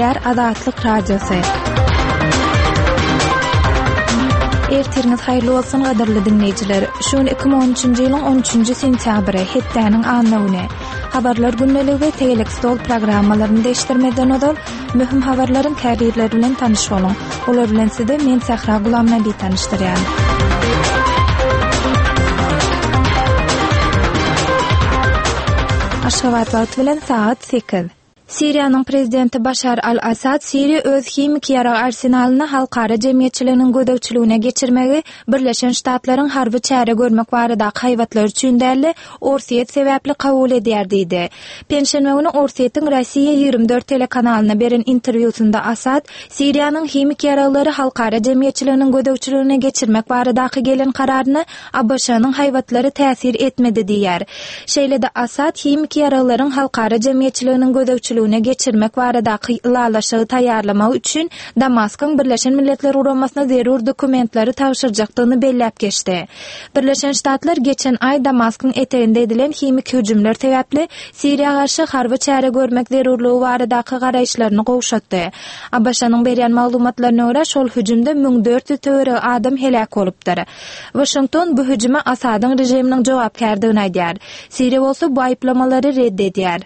Dünýär Azatlyk Radiosu. Ertiriniz hayırlı olsun gadarly dinleyijiler. Şuň 2013-nji ýylyň 13-nji sentýabry hetdäniň anlawyny. Habarlar günneligi we tegelik stol programmalaryny değiştirmeden odal mühim habarlaryň kärirleri bilen tanyş bolun. Olar bilen sizde men Sahra Gulamnabi tanışdyrýan. Aşgabat wagt bilen saat 8. Siriýanyň prezidenti Başar al-Asad Siriýa öz himik ýarag arsenalyny halkara jemgyýetçiliginiň gödäwçiligine geçirmegi Birleşen Ştatlaryň harby çäre görmek barada haýwatlar üçin däli orsiýet sebäpli kabul edýär diýdi. Penşenbe güni Orsiýetiň Rossiýa 24 telekanalyna beren interwýusunda Asad Siriýanyň himik ýaraglary halkara jemgyýetçiliginiň gödäwçiligine geçirmek baradaky gelen kararyny ABŞ-nyň haýwatlary täsir etmedi diýär. Şeýle-de Asad himik ýaraglaryň halkara jemgyýetçiliginiň gödäwçiligine geçirmek baradaky ilalaşygy taýýarlamak üçin Damaskaň Birleşen Milletler Guramasyna zerur dokumentleri tapşyrjakdygyny belläp geçdi. Birleşen Ştatlar geçen ay Damaskaň eterinde edilen himik hüjümler sebäpli Siriýa garşy harby çäre görmek zerurlugy baradaky garaýşlaryny gowşatdy. ABŞ-nyň berýän maglumatlaryna görä şol hüjümde 1400 töre adam helak bolupdyr. Washington bu hüjüme Asadyň rejiminiň jogapkärdigini aýdýar. Siriýa bolsa bu aýplamalary reddedýär.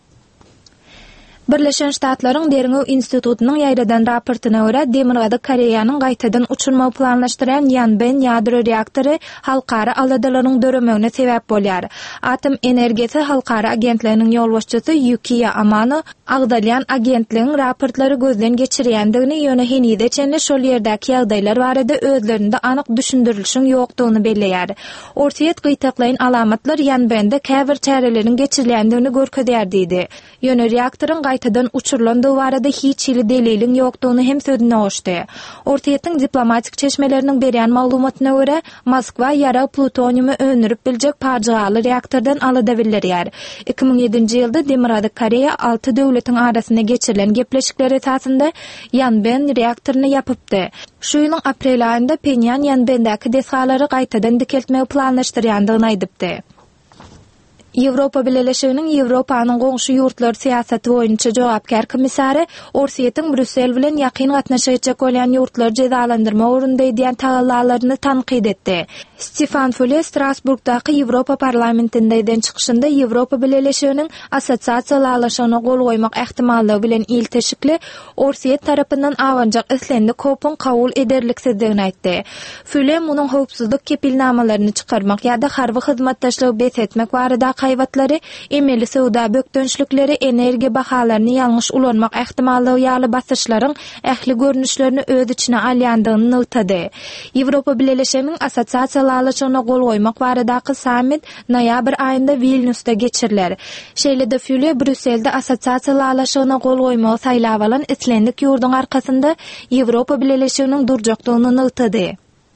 Birleşen Ştatlaryň Deriňew institutynyň ýaýradan raportyna görä Demirgazy Koreýanyň gaýtadan uçurma planlaşdyran ýanben ýadro reaktory halkara aladalaryň döremegine sebäp bolýar. Atom energiýasi halkara agentliginiň ýolbaşçysy Yukiya Amano Agdalyan agentligiň raportlary gözden geçirýändigini ýöne henide çenli şol ýerdäki ýagdaýlar barada özlerinde anyk düşündirilişiň ýokdugyny belleýär. Orsiýet gytaklaýan alamatlar ýanbende käbir çäreleriň geçirilýändigini görkezýär diýdi. Ýöne reaktoryň gaýtadan uçurulandygy barada hiç ýyly deliliň ýokdugyny hem söýdüne goşdy. Orsiýetiň diplomatik çeşmeleriniň berýän maglumatyna görä Moskwa ýara plutoniumy öňürüp biljek parçaly reaktordan alada bilýär. 2007-nji ýylda Demirgazy Koreýa 6 döwletiň arasyna geçirilen gepleşikler esasında ýanben reaktoryny ýapypdy. Şu ýylyň aprel aýynda Penyan ýanbendäki deshalary gaýtadan dikeltmegi planlaşdyrýandygyny aýdypdy. Ýewropa Birleşiginiň Ýewropanyň goňşy ýurtlar siýasaty boýunça jogapkär komissary Orsiýetiň Brüssel bilen ýakyn gatnaşajak bolan ýurtlar jezalandyrma orunda edýän tagallalaryny tanqid etdi. Stefan Füle Strasburgdaky Ýewropa parlamentinde eden çykyşynda Ýewropa Birleşiginiň assotsiasiýalanyşyna gol goýmak ähtimallygy bilen ilteşikli Orsiýet tarapyndan awanjak islendi kopun kabul ederliksizdigini aýtdy. Füle munyň howpsuzlyk kepilnamalaryny çykarmak ýa-da harby hyzmatdaşlygy besetmek barada haýwatlary, emeli sowda bökdönçlikleri, energiýa bahalaryny ýalňyş ulanmak ähtimallygy ýaly basyşlaryň ähli görnüşlerini öz içine alýandygyny notady. Ýewropa Birleşiginiň assotsiasiýalanyşyna gol goýmak baradaky sammit noýabr aýynda Vilniusda geçiriler. Şeýle-de Füle Brüsselde assotsiasiýalanyşyna gol goýmagy saýlap alan islendik ýurduň arkasynda Ýewropa Birleşiginiň durjakdygyny notady.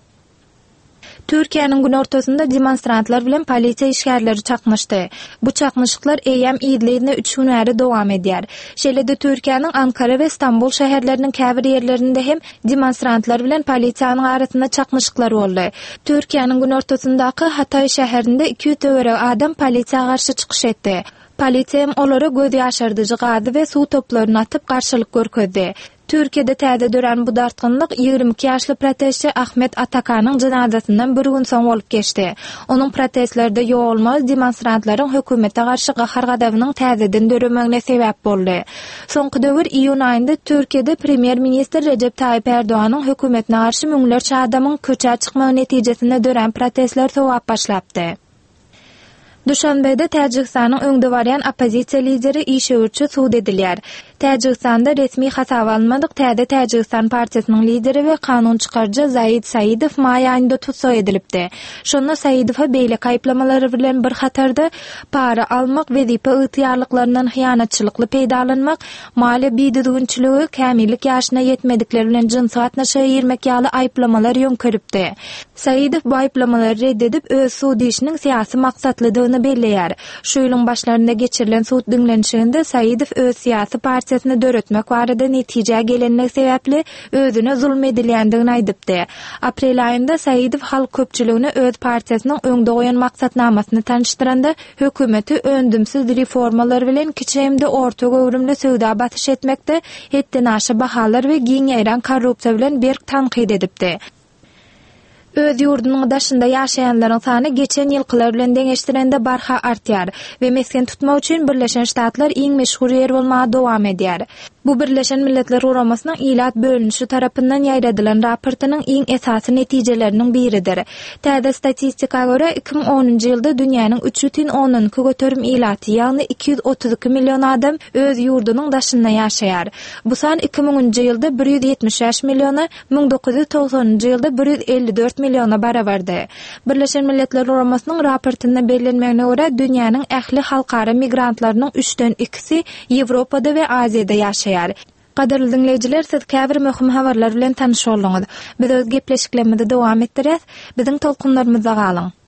Türkiýanyň gün ortasynda demonstrantlar bilen polisiýa işgärleri çakmışdy. Bu çakmışyklar eýem ýyldyna 3 gün bäri dowam edýär. Şeýle-de Türkiýanyň Ankara we Istanbul şäherleriniň käbir ýerlerinde hem demonstrantlar bilen polisiýanyň arasynda çakmışyklar boldy. Türkiýanyň gün ortasyndaky Hatay şäherinde 2 töwerek adam polisiýa garşy çykyş etdi. Polisiýa olary göz ýaşardyjy gazy we suw toplaryny atyp garşylyk görkezdi. Türkiýede täze dören bu dartgynlyk 22 ýaşly protestçi Ahmet Atakanyň jenazasyndan bir gün soň bolup geçdi. Onuň protestlerde ýoğulmaz demonstrantlaryň hökümete garşy gahar gadawynyň täzeden döremegine sebäp boldy. Soňky döwür iýun aýynda Türkiýede premier minister Recep Tayyip Erdoğanyň hökümetine garşy müňlerçe adamyň köçe çykmagy netijesinde dören protestler sowap başlapdy. Duşanbe'de Täjikistanyň öňde barýan opozisiýa lideri işöwürçi suud edilýär. Täjikistanda resmi hasap alınmadyk täze Täjikistan partiýasynyň lideri we kanun çykarjy Zaid Saïdow may aýynda tutsak edilipdi. Şonda Saïdowa beýlek aýplamalary bilen bir hatarda para almak, wezipe ýetýärlikleriniň hyýanatçylykly peýdalanmak, maliýe biýdüdügünçiligi, kämillik ýaşyna ýetmedikleri bilen jinsy gatnaşyga girmek ýaly aýplamalar ýöňkeripdi. Saïdow bu aýplamalary reddedip öz suud işiniň syýasy maksatlydygyny belleýär. Şu ýylyň başlarynda geçirilen suwut diňlenşiginde Saýidow öz syýasy partiýasyny döretmek barada netije gelenlik sebäpli özüne zulm edilýändigini aýdypdy. Aprel aýynda Saýidow halk köpçüligini öz partiýasynyň öňde goýan maksatnamasyny tanıştyranda hökümeti öndümsiz reformalar bilen kiçemde orta göwrümli söwda batyş etmekde hetden aşy bahalar we giň ýaýran korrupsiýa bilen berk tanqid edipdi. Öz ýurdunyň daşynda ýaşaýanlaryň sany geçen ýylkylar bilen deňeşdirende barha artýar we mesken tutmak üçin Birleşen Ştatlar iň meşhur ýer bolmagy dowam edýär. Bu Birleşen Milletler Guramasynyň ilat bölünüşi tarapyndan ýaýradylan raportynyň iň esasy netijeleriniň biridir. Täze statistikaga görä 2010-njy ýylda dünýäniň 3,10 göterim ilaty, ýagny 232 million adam öz ýurdunyň daşynda ýaşaýar. Bu san 2000-njy ýylda 170 milliona, 1990-njy ýylda 154 milliona barabardy. Birleşen Milletler Guramasynyň raportynda belirlenmegine görä dünýäniň ähli halkara migrantlarynyň 3den 2-si Ýewropada we Aziýada ýaşaýar. Gaderly dinleýijiler, siz käbir möhüm habarlar bilen tanyş boldyňyz. Biz öz gepleşiklerimizi dowam etdirýäs. Biziň tolkunlarymyza galyň.